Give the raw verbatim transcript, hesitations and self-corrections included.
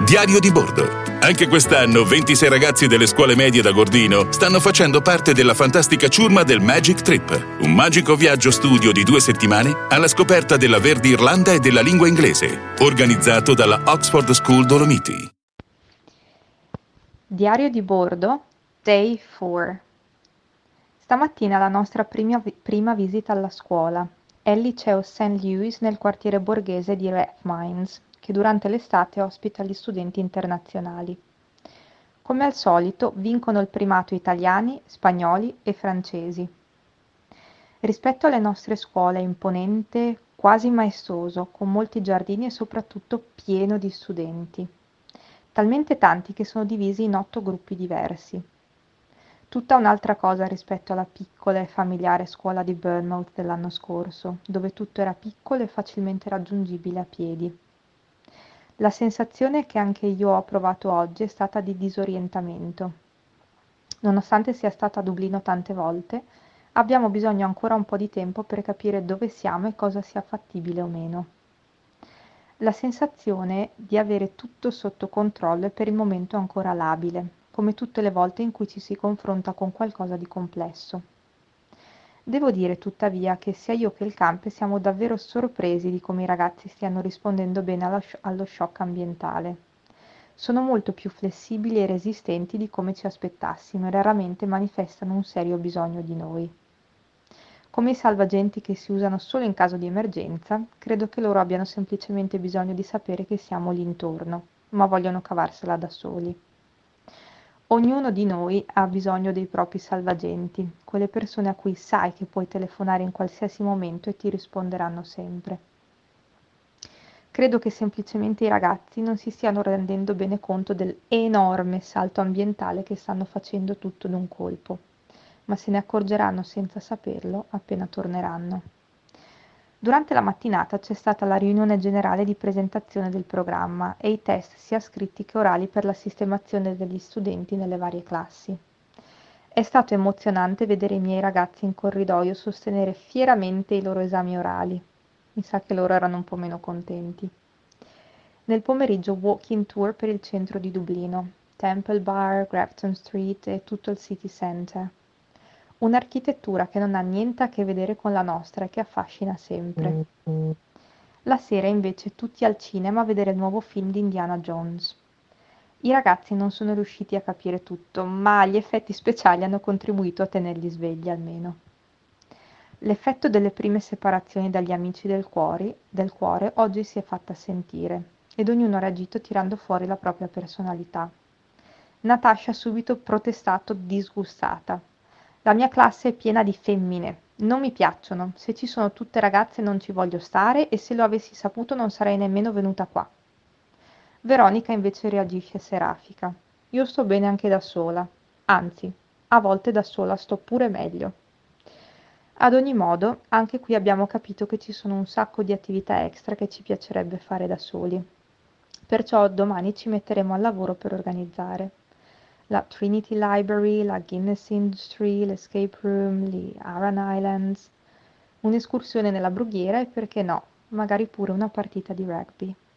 Diario di bordo. Anche quest'anno ventisei ragazzi delle scuole medie da Gordino stanno facendo parte della fantastica ciurma del Magic Trip, un magico viaggio studio di due settimane alla scoperta della Verde Irlanda e della lingua inglese, organizzato dalla Oxford School Dolomiti. Diario di bordo, Day quattro. Stamattina la nostra prima, prima visita alla scuola. È il liceo Saint Louis nel quartiere borghese di Rathmines, che durante l'estate ospita gli studenti internazionali. Come al solito vincono il primato italiani, spagnoli e francesi. Rispetto alle nostre scuole è imponente, quasi maestoso, con molti giardini e soprattutto pieno di studenti. Talmente tanti che sono divisi in otto gruppi diversi. Tutta un'altra cosa rispetto alla piccola e familiare scuola di Bournemouth dell'anno scorso, dove tutto era piccolo e facilmente raggiungibile a piedi. La sensazione che anche io ho provato oggi è stata di disorientamento. Nonostante sia stata a Dublino tante volte, abbiamo bisogno ancora un po' di tempo per capire dove siamo e cosa sia fattibile o meno. La sensazione di avere tutto sotto controllo è per il momento ancora labile, come tutte le volte in cui ci si confronta con qualcosa di complesso. Devo dire tuttavia che sia io che il camp siamo davvero sorpresi di come i ragazzi stiano rispondendo bene allo, allo shock ambientale. Sono molto più flessibili e resistenti di come ci aspettassimo e raramente manifestano un serio bisogno di noi. Come i salvagenti che si usano solo in caso di emergenza, credo che loro abbiano semplicemente bisogno di sapere che siamo lì intorno, ma vogliono cavarsela da soli. Ognuno di noi ha bisogno dei propri salvagenti, quelle persone a cui sai che puoi telefonare in qualsiasi momento e ti risponderanno sempre. Credo che semplicemente i ragazzi non si stiano rendendo bene conto dell'enorme salto ambientale che stanno facendo tutto d'un colpo, ma se ne accorgeranno senza saperlo appena torneranno. Durante la mattinata c'è stata la riunione generale di presentazione del programma e i test sia scritti che orali per la sistemazione degli studenti nelle varie classi. È stato emozionante vedere i miei ragazzi in corridoio sostenere fieramente i loro esami orali. Mi sa che loro erano un po' meno contenti. Nel pomeriggio walking tour per il centro di Dublino, Temple Bar, Grafton Street e tutto il city center. Un'architettura che non ha niente a che vedere con la nostra e che affascina sempre. La sera invece tutti al cinema a vedere il nuovo film di Indiana Jones. I ragazzi non sono riusciti a capire tutto, ma gli effetti speciali hanno contribuito a tenerli svegli almeno. L'effetto delle prime separazioni dagli amici del cuore, del cuore oggi si è fatta sentire ed ognuno ha reagito tirando fuori la propria personalità. Natasha ha subito protestato disgustata. La mia classe è piena di femmine. Non mi piacciono. Se ci sono tutte ragazze non ci voglio stare e se lo avessi saputo non sarei nemmeno venuta qua. Veronica invece reagisce serafica. Io sto bene anche da sola. Anzi, a volte da sola sto pure meglio. Ad ogni modo, anche qui abbiamo capito che ci sono un sacco di attività extra che ci piacerebbe fare da soli. Perciò domani ci metteremo al lavoro per organizzare. La Trinity Library, la Guinness Industry, l'Escape Room, gli Aran Islands, un'escursione nella brughiera e perché no, magari pure una partita di rugby.